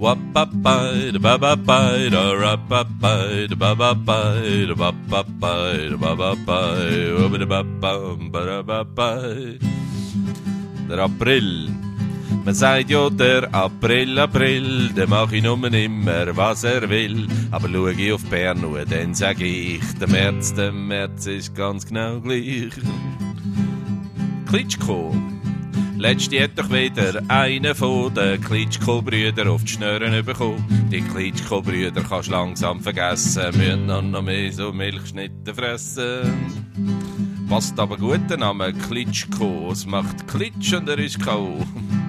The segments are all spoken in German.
Wap-ba-ba, da-ba-ba-ba, da-ra-ba-ba, da-ba-ba-ba, da-ba-ba-ba, da-ba-ba-ba, wabba-da-ba-bam, ba-da-ba-ba. Der April. Man sagt ja, der April, der mach ich nur immer, was will. Aber schau ich auf Bern nur, dann sag ich, der März ist ganz genau gleich. Klitschko. Letzte hat doch wieder einer von den Klitschko-Brüdern auf die Schnüren bekommen. Die Klitschko-Brüder kannst du langsam vergessen, müssen noch mehr so Milchschnitte fressen. Passt aber gut der Name Klitschko, es macht Klitsch und er ist K.O.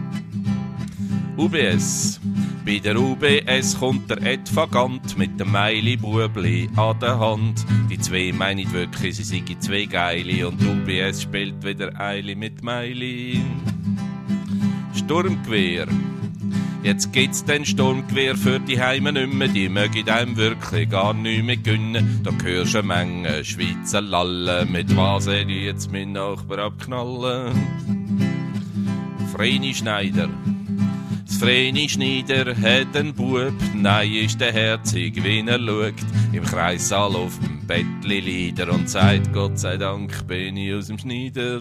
UBS. Bei der UBS kommt der Ed Vagant mit dem Meili-Bubli an der Hand. Die zwei meinen wirklich, sie seien zwei Geile und UBS spielt wieder Eili mit Meili. Sturmgewehr. Jetzt gibt's den Sturmgewehr für die Heime nimmer, die mögen einem wirklich gar nicht mehr gönnen. Da hörst du eine Menge Schweizer lallen, mit was die jetzt mein Nachbar abknallen. Vreni Schneider. Das Vreni Schneider hat einen Bub, nein ist der herzig, wie er schaut, im Kreissaal auf dem Bettli Lieder und sagt, Gott sei Dank bin ich aus dem Schneider.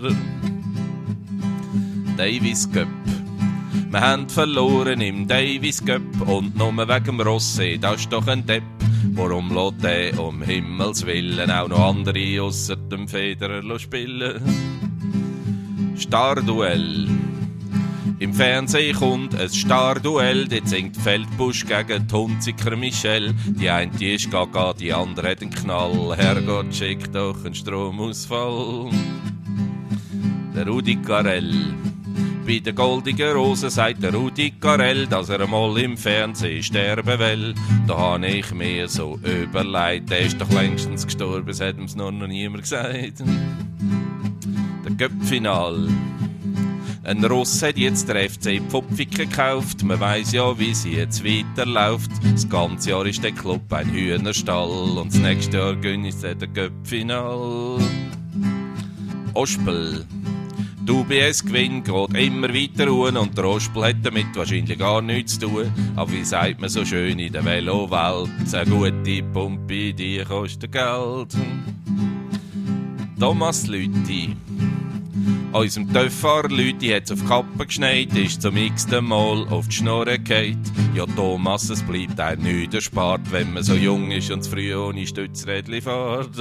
Davis Cup. Wir haben verloren im Davis Cup und nur wegen dem Rossi, das ist doch ein Depp. Warum lässt der um Himmels Willen auch noch andere ausser dem Federer spielen? Starduell. Im Fernsehen kommt ein Starduell, dort singt Feldbusch gegen die Hunziker Michelle. Die eine die ist gaga, die andere hat einen Knall. Herrgott, schick doch einen Stromausfall. Der Rudi Carell. Bei der goldigen Rose sagt der Rudi Carell, dass er einmal im Fernsehen sterben will. Da habe ich mir so überlegt, der ist doch längstens gestorben, es hat ihm's noch niemand gesagt. Der Cup-Final. Ein Russ hat jetzt der FC Pfupfiken gekauft. Man weiss ja, wie sie jetzt weiterläuft. Das ganze Jahr ist der Club ein Hühnerstall und das nächste Jahr gönnt es der Cup-Final. Ospel. Die UBS-Gewinn geht immer weiter ruhen und der Ospel hat damit wahrscheinlich gar nichts zu tun. Aber wie sagt man so schön in der Velo-Welt, eine gute Pumpe, die kostet Geld. Thomas Lüthi. Unserem Töfffahrer Lüthi hat's auf die Kappe geschneit, ist zum x-ten Mal auf die Schnurre gefallen. Ja Thomas, es bleibt einem nichts erspart, wenn man so jung ist und zu früh ohne Stützrädli fährt.